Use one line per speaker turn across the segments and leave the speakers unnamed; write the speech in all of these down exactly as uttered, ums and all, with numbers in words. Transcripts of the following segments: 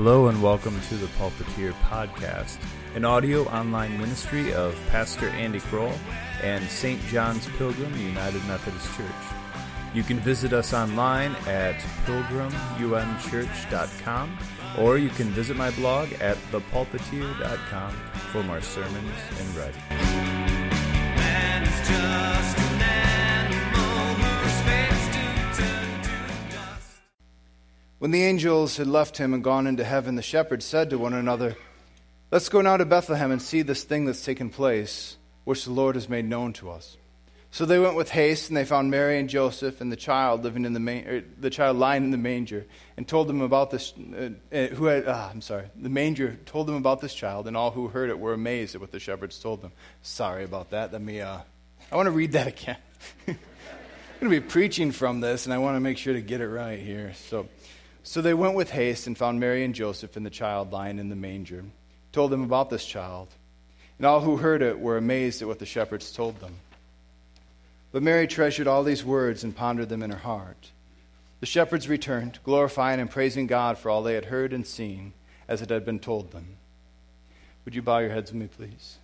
Hello and welcome to the Pulpiteer Podcast, an audio online ministry of Pastor Andy Kroll and Saint John's Pilgrim United Methodist Church. You can visit us online at pilgrim u m church dot com, or you can visit my blog at the pulpiteer dot com for more sermons and writing. Man is just an animal who expects to turn to dust.
When the angels had left him and gone into heaven, the shepherds said to one another, "Let's go now to Bethlehem and see this thing that's taken place, which the Lord has made known to us." So they went with haste, and they found Mary and Joseph and the child living in the ma- er, the child lying in the manger, and told them about this. Uh, uh, who had? Uh, I'm sorry. The manger told them about this child, and all who heard it were amazed at what the shepherds told them. Sorry about that. Let me. Uh, I want to read that again. I'm going to be preaching from this, and I want to make sure to get it right here. So. So they went with haste and found Mary and Joseph and the child lying in the manger, told them about this child. And all who heard it were amazed at what the shepherds told them. But Mary treasured all these words and pondered them in her heart. The shepherds returned, glorifying and praising God for all they had heard and seen, as it had been told them. Would you bow your heads with me, please?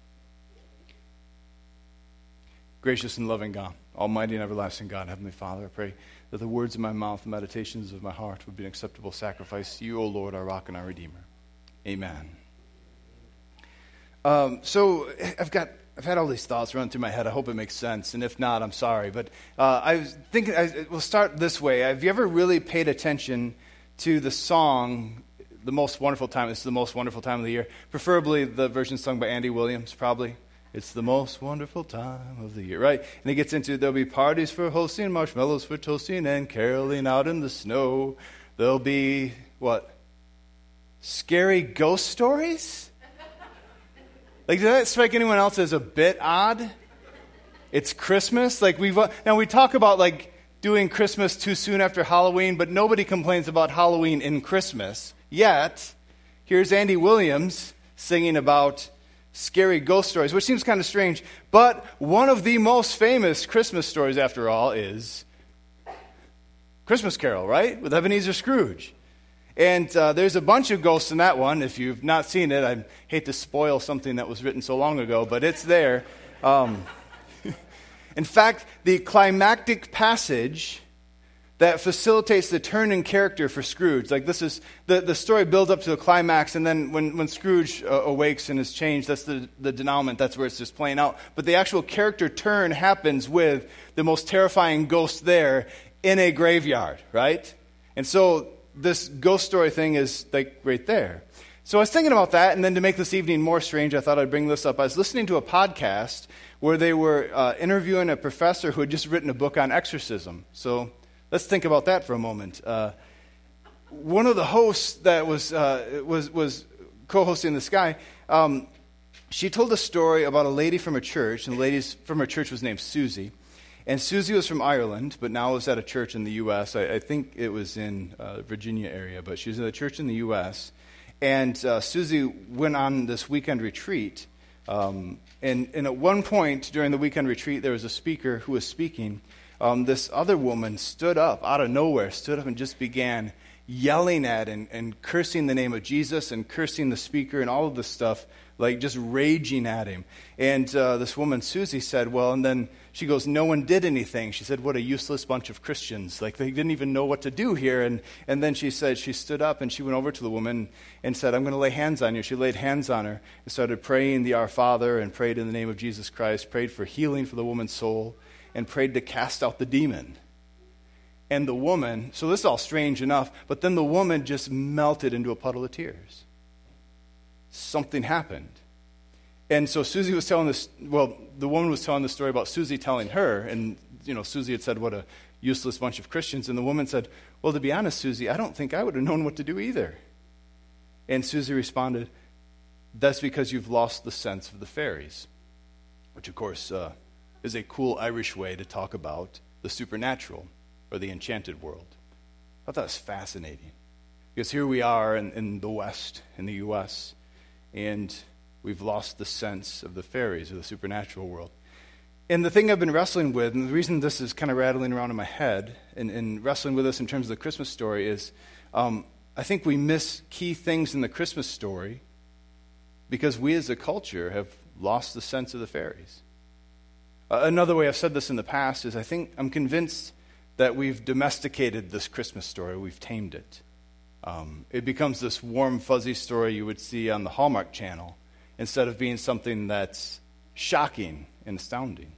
Gracious and loving God, almighty and everlasting God, Heavenly Father, I pray that the words of my mouth and meditations of my heart would be an acceptable sacrifice to you, O Lord, our rock and our Redeemer. Amen. Um, so I've got I've had all these thoughts run through my head. I hope it makes sense, and if not, I'm sorry. But uh, I was thinking, I, we'll start this way. Have you ever really paid attention to the song, "The Most Wonderful Time"? It's the most wonderful time of the year. Preferably the version sung by Andy Williams, probably. It's the most wonderful time of the year, right? And it gets into, there'll be parties for hosting, marshmallows for toasting, and caroling out in the snow. There'll be, what? Scary ghost stories? Like, does that strike anyone else as a bit odd? It's Christmas? Like, we've, now we talk about, like, doing Christmas too soon after Halloween, but nobody complains about Halloween in Christmas. Yet, here's Andy Williams singing about scary ghost stories, which seems kind of strange. But one of the most famous Christmas stories, after all, is Christmas Carol, right? With Ebenezer Scrooge. And uh, there's a bunch of ghosts in that one. If you've not seen it, I hate to spoil something that was written so long ago, but it's there. Um, in fact, the climactic passage that facilitates the turn in character for Scrooge. Like this is, the, the story builds up to a climax, and then when, when Scrooge uh, awakes and is changed, that's the, the denouement, that's where it's just playing out. But the actual character turn happens with the most terrifying ghost there in a graveyard, right? And so this ghost story thing is like right there. So I was thinking about that, and then to make this evening more strange, I thought I'd bring this up. I was listening to a podcast where they were uh, interviewing a professor who had just written a book on exorcism. So let's think about that for a moment. Uh, one of the hosts that was uh, was was co-hosting this guy, um, she told a story about a lady from a church, and the lady from her church was named Susie. And Susie was from Ireland, but now was at a church in the U S. I, I think it was in uh, Virginia area, but she was at a church in the U S. And uh, Susie went on this weekend retreat. Um, and, and at one point during the weekend retreat, there was a speaker who was speaking. Um, this other woman stood up out of nowhere, stood up and just began yelling at and, and cursing the name of Jesus and cursing the speaker and all of this stuff, like just raging at him. And uh, this woman, Susie, said, well, and then she goes, no one did anything. She said, what a useless bunch of Christians. Like they didn't even know what to do here. And, and then she said, she stood up and she went over to the woman and said, I'm going to lay hands on you. She laid hands on her and started praying the Our Father and prayed in the name of Jesus Christ, prayed for healing for the woman's soul, and prayed to cast out the demon. And the woman, so this is all strange enough, but then the woman just melted into a puddle of tears. Something happened. And so Susie was telling this, well, the woman was telling the story about Susie telling her, and, you know, Susie had said, what a useless bunch of Christians. And the woman said, well, to be honest, Susie, I don't think I would have known what to do either. And Susie responded, that's because you've lost the sense of the fairies, which, of course, uh, is a cool Irish way to talk about the supernatural or the enchanted world. I thought that was fascinating. Because here we are in, in the West, in the U S, and we've lost the sense of the fairies or the supernatural world. And the thing I've been wrestling with, and the reason this is kind of rattling around in my head, and, and wrestling with this in terms of the Christmas story is, um, I think we miss key things in the Christmas story because we as a culture have lost the sense of the fairies. Uh, another way I've said this in the past is I think I'm convinced that we've domesticated this Christmas story. We've tamed it. Um, it becomes this warm, fuzzy story you would see on the Hallmark Channel instead of being something that's shocking and astounding.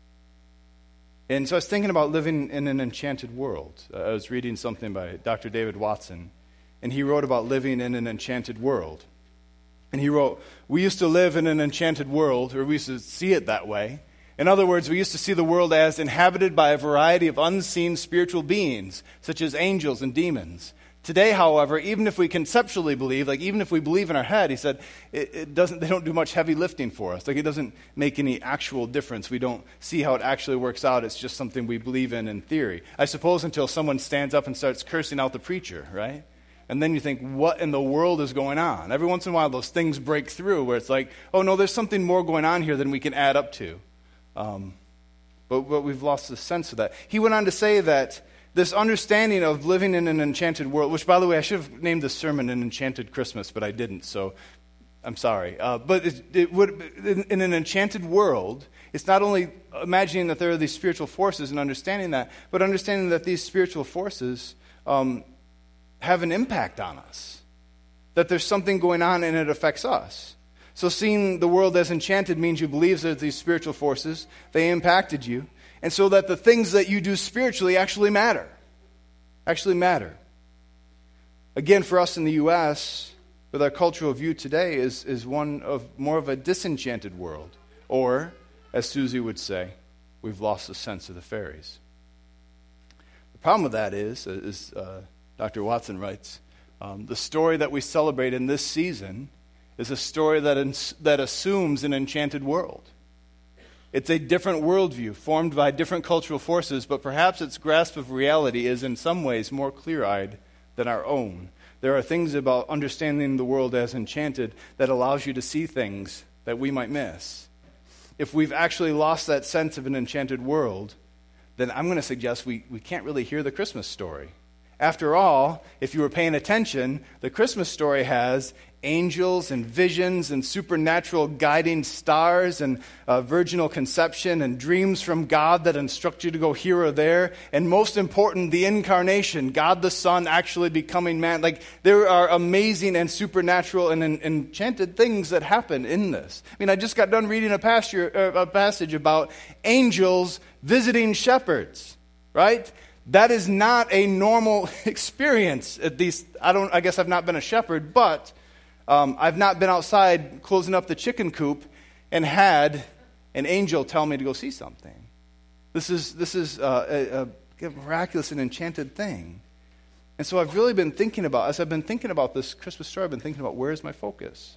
And so I was thinking about living in an enchanted world. Uh, I was reading something by Doctor David Watson, and he wrote about living in an enchanted world. And he wrote, "We used to live in an enchanted world, or we used to see it that way. In other words, we used to see the world as inhabited by a variety of unseen spiritual beings, such as angels and demons. Today, however, even if we conceptually believe, like even if we believe in our head," he said, it, it doesn't. they don't do much heavy lifting for us. Like it doesn't make any actual difference. We don't see how it actually works out. It's just something we believe in in theory. I suppose until someone stands up and starts cursing out the preacher, right? And then you think, what in the world is going on? Every once in a while, those things break through where it's like, oh no, there's something more going on here than we can add up to. Um, but, but we've lost the sense of that. He went on to say that this understanding of living in an enchanted world, which, by the way, I should have named this sermon An Enchanted Christmas, but I didn't, so I'm sorry. Uh, but it, it would, in, in an enchanted world, it's not only imagining that there are these spiritual forces and understanding that, but understanding that these spiritual forces um, have an impact on us, that there's something going on and it affects us. So seeing the world as enchanted means you believe that these spiritual forces, they impacted you, and so that the things that you do spiritually actually matter. Actually matter. Again, for us in the U S, with our cultural view today, is, is one of more of a disenchanted world. Or, as Susie would say, we've lost the sense of the fairies. The problem with that is, as uh, Doctor Watson writes, um, the story that we celebrate in this season is a story that, ins- that assumes an enchanted world. It's a different worldview formed by different cultural forces, but perhaps its grasp of reality is in some ways more clear-eyed than our own. There are things about understanding the world as enchanted that allows you to see things that we might miss. If we've actually lost that sense of an enchanted world, then I'm going to suggest we, we can't really hear the Christmas story. After all, if you were paying attention, the Christmas story has angels and visions and supernatural guiding stars and uh, virginal conception and dreams from God that instruct you to go here or there. And most important, the incarnation, God the Son actually becoming man. Like, there are amazing and supernatural and en- enchanted things that happen in this. I mean, I just got done reading a, pasture, uh, a passage about angels visiting shepherds, right? That is not a normal experience. At least, I don't. I guess I've not been a shepherd, but um, I've not been outside closing up the chicken coop and had an angel tell me to go see something. This is this is uh, a, a miraculous and enchanted thing. And so I've really been thinking about, as I've been thinking about this Christmas story, I've been thinking about, where is my focus?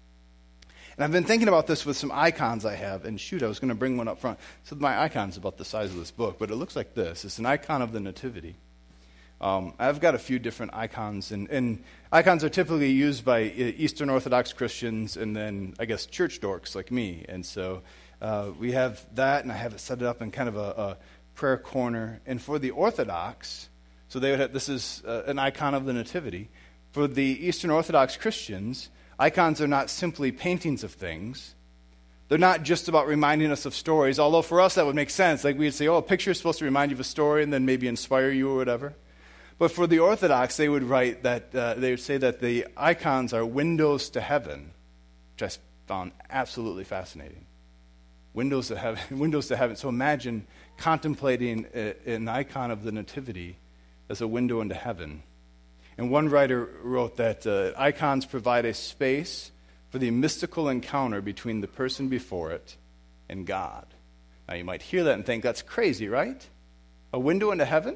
And I've been thinking about this with some icons I have. And shoot, I was going to bring one up front. So my icon's about the size of this book, but it looks like this. It's an icon of the Nativity. Um, I've got a few different icons. And, and icons are typically used by Eastern Orthodox Christians and then, I guess, church dorks like me. And so uh, we have that, and I have it set it up in kind of a, a prayer corner. And for the Orthodox, so they would have, this is uh, an icon of the Nativity. For the Eastern Orthodox Christians, icons are not simply paintings of things. They're not just about reminding us of stories, although for us that would make sense. Like we'd say, oh, a picture is supposed to remind you of a story and then maybe inspire you or whatever. But for the Orthodox, they would write that, uh, they would say that the icons are windows to heaven, which I found absolutely fascinating. Windows to heaven. Windows to heaven. So imagine contemplating a, an icon of the Nativity as a window into heaven. And one writer wrote that uh, icons provide a space for the mystical encounter between the person before it and God. Now you might hear that and think, that's crazy, right? A window into heaven?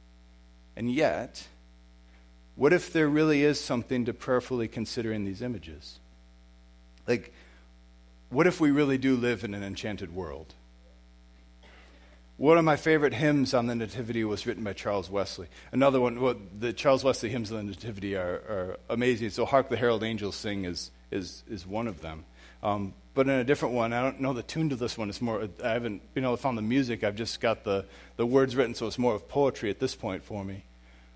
And yet, what if there really is something to prayerfully consider in these images? Like, what if we really do live in an enchanted world? One of my favorite hymns on the Nativity was written by Charles Wesley. Another one, well, the Charles Wesley hymns on the Nativity are, are amazing. So Hark the Herald Angels Sing is is is one of them. Um, but in a different one, I don't know the tune to this one. It's more, I haven't you know found the music. I've just got the, the words written, so it's more of poetry at this point for me.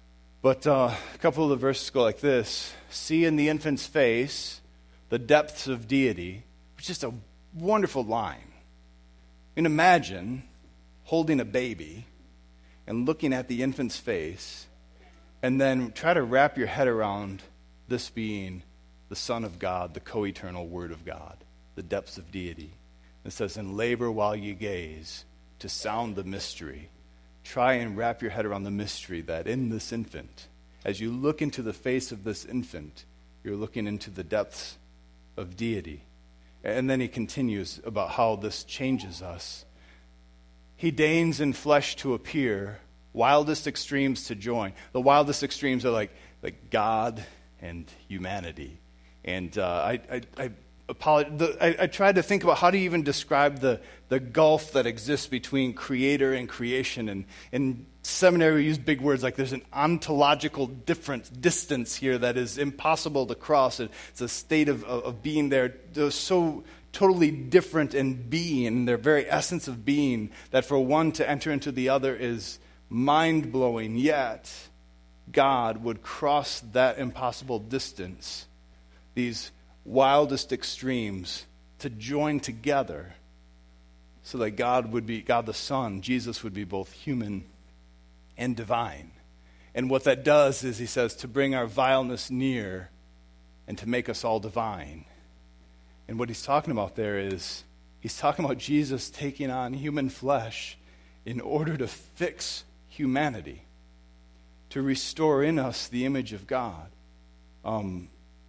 But uh, a couple of the verses go like this. See in the infant's face the depths of deity. It's just a wonderful line. And imagine holding a baby and looking at the infant's face, and then try to wrap your head around this being the Son of God, the co-eternal Word of God, the depths of deity. It says, and labor while you gaze to sound the mystery. Try and wrap your head around the mystery that in this infant, as you look into the face of this infant, you're looking into the depths of deity. And then he continues about how this changes us. He deigns in flesh to appear, wildest extremes to join. The wildest extremes are like, like God and humanity. And uh, I, I, I, apologize, the, I, I tried to think about how do you even describe the, the gulf that exists between creator and creation. And in seminary, we use big words like there's an ontological difference, distance here that is impossible to cross. It's a state of, of, of being there. They're so totally different in being, their very essence of being, that for one to enter into the other is mind-blowing. Yet, God would cross that impossible distance, these wildest extremes, to join together so that God would be, God the Son, Jesus would be both human and divine. And what that does is, he says, to bring our vileness near and to make us all divine. And what he's talking about there is, he's talking about Jesus taking on human flesh in order to fix humanity, to restore in us the image of God. Um,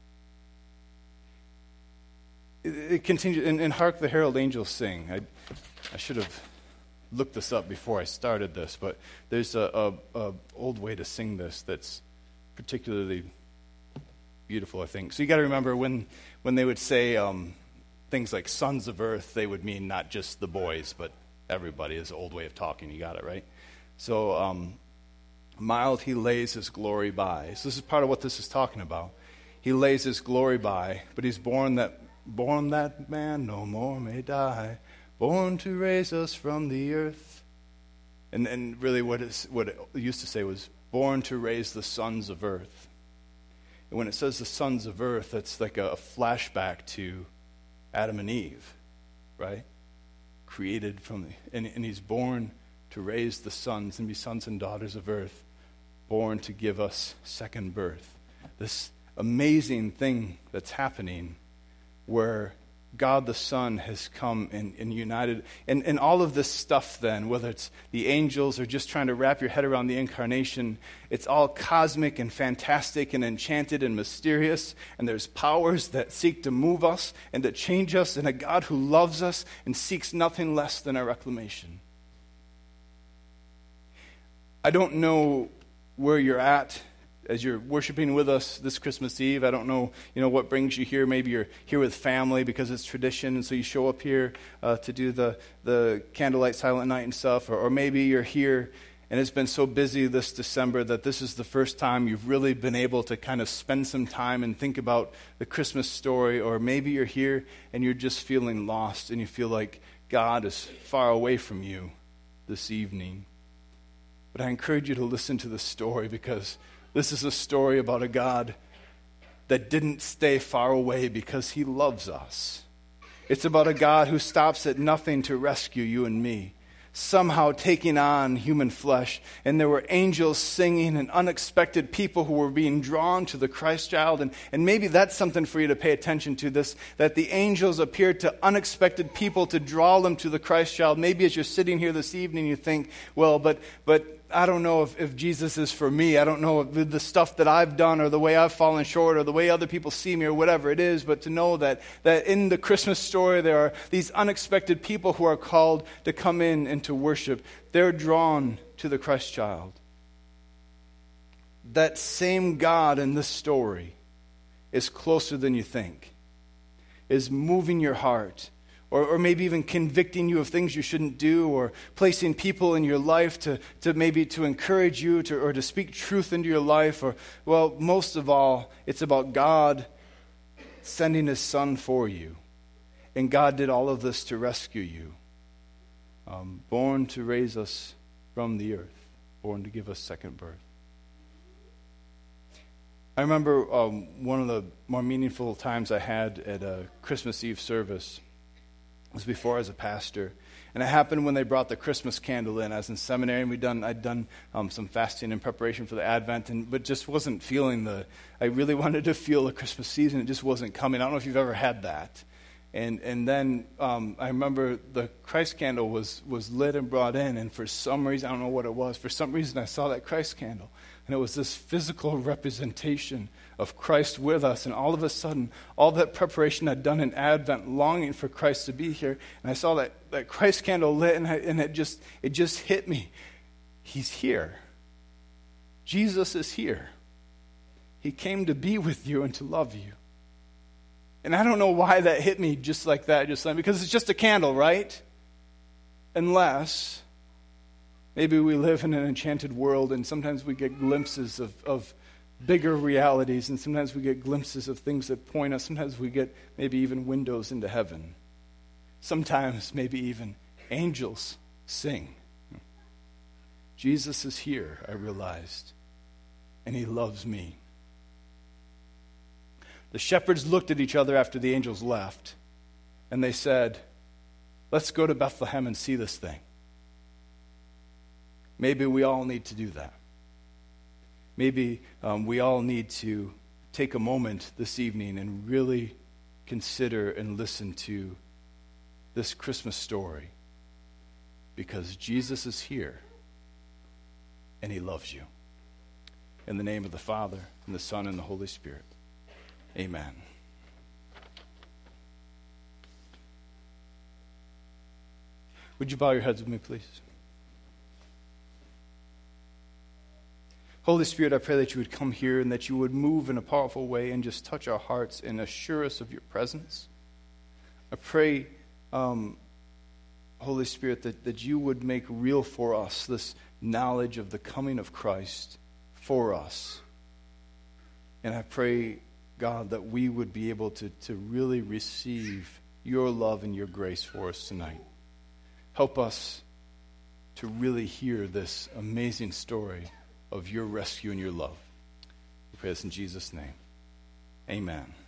it, it continues, and, and Hark the Herald Angels Sing. I, I should have looked this up before I started this, but there's a, a, a old way to sing this that's particularly beautiful, I think. So you got to remember when when they would say um, things like sons of earth, they would mean not just the boys, but everybody is an old way of talking. You got it, right? So um, mild he lays his glory by. So this is part of what this is talking about. He lays his glory by, but he's born that born that man no more may die, born to raise us from the earth. And and really what is what it used to say was born to raise the sons of earth. And when it says the sons of earth, that's like a, a flashback to Adam and Eve, right? Created from the, and, and he's born to raise the sons and be sons and daughters of earth, born to give us second birth. This amazing thing that's happening where God the Son has come and, and united. And, and all of this stuff then, whether it's the angels or just trying to wrap your head around the incarnation, it's all cosmic and fantastic and enchanted and mysterious. And there's powers that seek to move us and to change us, and a God who loves us and seeks nothing less than our reclamation. I don't know where you're at as you're worshiping with us this Christmas Eve. I don't know, you know, what brings you here. Maybe you're here with family because it's tradition, and so you show up here uh, to do the, the candlelight silent night and stuff. Or, or maybe you're here and it's been so busy this December that this is the first time you've really been able to kind of spend some time and think about the Christmas story. Or maybe you're here and you're just feeling lost and you feel like God is far away from you this evening. But I encourage you to listen to the story, because this is a story about a God that didn't stay far away because he loves us. It's about a God who stops at nothing to rescue you and me, somehow taking on human flesh. And there were angels singing and unexpected people who were being drawn to the Christ child. And, and maybe that's something for you to pay attention to, this, that the angels appeared to unexpected people to draw them to the Christ child. Maybe as you're sitting here this evening, you think, well, but but I don't know if, if Jesus is for me. I don't know if the stuff that I've done or the way I've fallen short or the way other people see me or whatever it is. But to know that, that in the Christmas story there are these unexpected people who are called to come in and to worship. They're drawn to the Christ child. That same God in this story is closer than you think, is moving your heart. Or, or maybe even convicting you of things you shouldn't do, or placing people in your life to, to maybe to encourage you to, or to speak truth into your life. Or, well, most of all, it's about God sending his Son for you. And God did all of this to rescue you. Um, born to raise us from the earth. Born to give us second birth. I remember um, one of the more meaningful times I had at a Christmas Eve service was before I was a pastor. And it happened when they brought the Christmas candle in. I was in seminary, and we'd done, I'd done um, some fasting in preparation for the Advent, and but just wasn't feeling the, I really wanted to feel the Christmas season. It just wasn't coming. I don't know if you've ever had that. And and then um, I remember the Christ candle was, was lit and brought in, and for some reason, I don't know what it was, for some reason I saw that Christ candle. And it was this physical representation of Christ with us. And all of a sudden, all that preparation I'd done in Advent, longing for Christ to be here, and I saw that, that Christ candle lit, and, I, and it just it just hit me. He's here. Jesus is here. He came to be with you and to love you. And I don't know why that hit me just like that, just like, because it's just a candle, right? Unless maybe we live in an enchanted world, and sometimes we get glimpses of, of bigger realities, and sometimes we get glimpses of things that point us. Sometimes we get maybe even windows into heaven. Sometimes maybe even angels sing. Jesus is here, I realized, and he loves me. The shepherds looked at each other after the angels left, and they said, let's go to Bethlehem and see this thing. Maybe we all need to do that. Maybe um, we all need to take a moment this evening and really consider and listen to this Christmas story, because Jesus is here and he loves you. In the name of the Father, and the Son, and the Holy Spirit. Amen. Would you bow your heads with me, please? Holy Spirit, I pray that you would come here and that you would move in a powerful way and just touch our hearts and assure us of your presence. I pray, um, Holy Spirit, that, that you would make real for us this knowledge of the coming of Christ for us. And I pray, God, that we would be able to, to really receive your love and your grace for us tonight. Help us to really hear this amazing story of your rescue and your love. We pray this in Jesus' name. Amen.